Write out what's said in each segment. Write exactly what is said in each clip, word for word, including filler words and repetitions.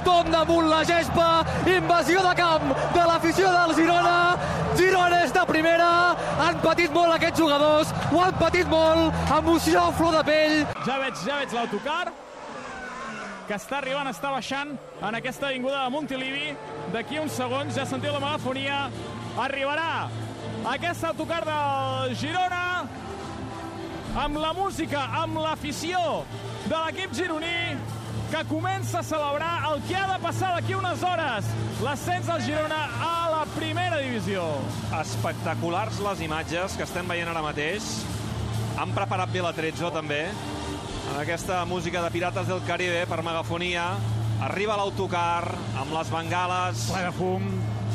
tothom damunt la gespa, invasió de camp de l'afició del Girona. Girona és de primera, han patit molt aquests jugadors, ho han patit molt, emoció a flor de pell. Ja veig, ja veig l'autocar, que està arribant, està baixant en aquesta avinguda de Montilivi. D'aquí uns segons, ja sentiu la megafonia, arribarà aquest autocar del Girona amb la música, amb l'afició de l'equip gironí, que comença a celebrar el que ha de passar d'aquí unes hores, l'ascens del Girona a la primera divisió. Espectaculars les imatges que estem veient ara mateix. Han preparat bé l'Atrezzo, també, amb aquesta música de Pirates del Caribe per megafonia. Arriba l'autocar amb les bengales. Ple de fum.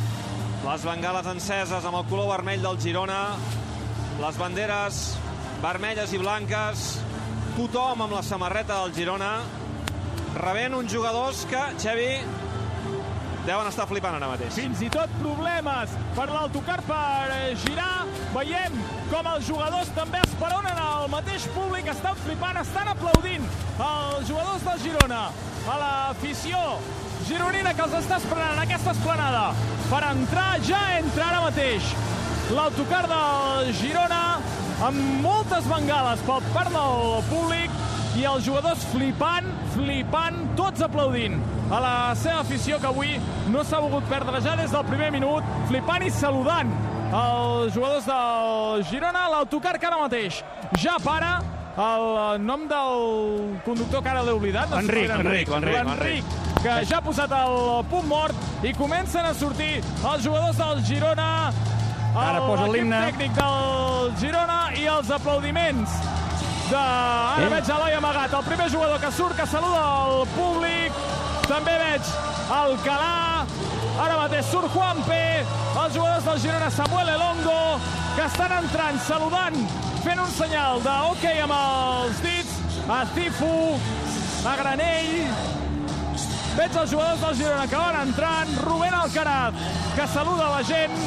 Les bengales enceses amb el color vermell del Girona. Les banderes vermelles i blanques. Tothom amb la samarreta del Girona. Rebent uns jugadors que, Xevi, deuen estar flipant ara mateix. Fins i tot problemes per l'autocar per girar. Veiem com els jugadors també esperonen el mateix públic, estan flipant, estan aplaudint els jugadors del Girona, a l'afició gironina que els està esperant en aquesta esplanada per entrar. Ja entra ara mateix l'autocar del Girona amb moltes bengales per part del públic i els jugadors flipant, flipant, tots aplaudint a la seva afició, que avui no s'ha volgut perdre ja des del primer minut, flipant i saludant els jugadors del Girona. L'autocar que ara mateix ja para. El nom del conductor que ara l'he oblidat. Enric, Enric, Enric, Enric, que ja ha posat el punt mort i comencen a sortir els jugadors del Girona, l'equip tècnic del Girona i els aplaudiments de... Ara eh? veig Eloi amagat, el primer jugador que surt, que saluda el públic. També veig Alcalá, ara mateix surt Juanpe, els jugadors del Girona, Samuel Elongo, que estan entrant, saludant, fent un senyal de ok amb els dits, a Cifu, a Granell. Veig els jugadors del Girona que van entrant, Rubén Alcaraz, que saluda la gent,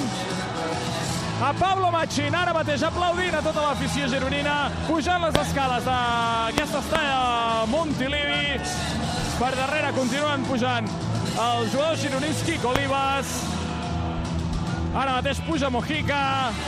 a Pablo Machín, ara mateix aplaudint a tota l'afició gironina, pujant les escales d'aquesta estalla Montilivi. Per darrere continuen pujant els jugadors gironins, Quico Olivas, ara mateix puja Mojica,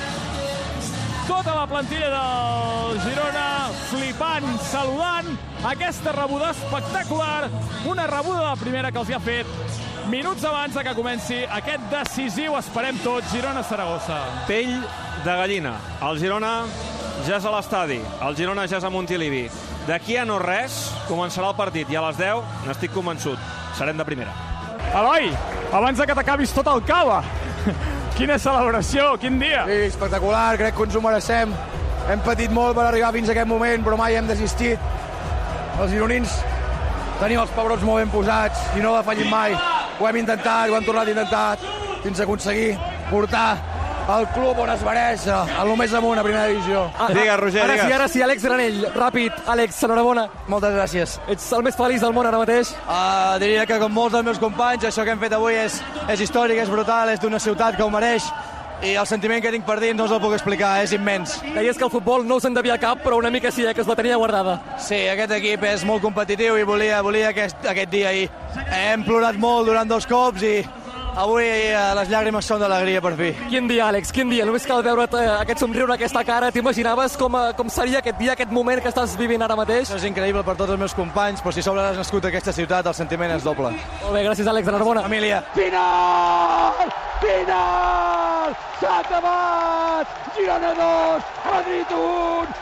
tota la plantilla del Girona flipant, saludant aquesta rebuda espectacular, una rebuda de primera que els hi ha fet minuts abans de que comenci aquest decisiu, esperem tots, Girona-Saragossa. Pell de gallina. El Girona ja és a l'estadi, el Girona ja és a Montilivi. D'aquí a no res començarà el partit i a les deu, n'estic convençut, serem de primera. Eloi, abans de que t'acabis tot el cava, quina celebració, quin dia! Sí, espectacular, crec que ens ho mereixem. Hem patit molt per arribar fins a aquest moment, però mai hem desistit. Els gironins tenim els pebrots molt ben posats i no defallim mai. Ho hem intentat, ho hem tornat a intentar fins a aconseguir portar el club on es mereix, a lo més amunt, a primera divisió. Ah, digues, Roger, ara digues. sí, ara sí, Àlex Granell, ràpid. Àlex, enhorabona. Moltes gràcies. Ets el més feliç del món ara mateix? Uh, diria que com molts dels meus companys, això que hem fet avui és, és històric, és brutal, és d'una ciutat que ho mereix i el sentiment que tinc per dins no us el puc explicar, és immens. Deies que el futbol no us en devia cap, però una mica sí, eh, que us la tenia guardada. Sí, aquest equip és molt competitiu i volia, volia aquest, aquest dia ahir. Hem plorat molt durant dos cops i avui eh, les llàgrimes són d'alegria per fi. Quin dia, Àlex, quin dia. Només cal veure't eh, aquest somriure, aquesta cara. T'imaginaves com, eh, com seria aquest dia, aquest moment que estàs vivint ara mateix? Això és increïble per tots els meus companys, però si sobre has nascut a aquesta ciutat, el sentiment és doble. Molt bé, gràcies, Àlex, enhorabona. Família. Final! Final! S'ha acabat! Girona dos, Madrid un!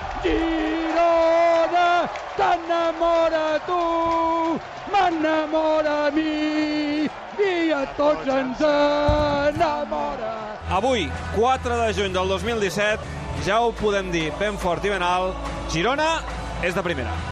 Girona, t'enamora tu, m'enamora a mi, i a tots ens enamora. Avui, quatre de juny del dos mil disset, ja ho podem dir ben fort i ben alt, Girona és de primera.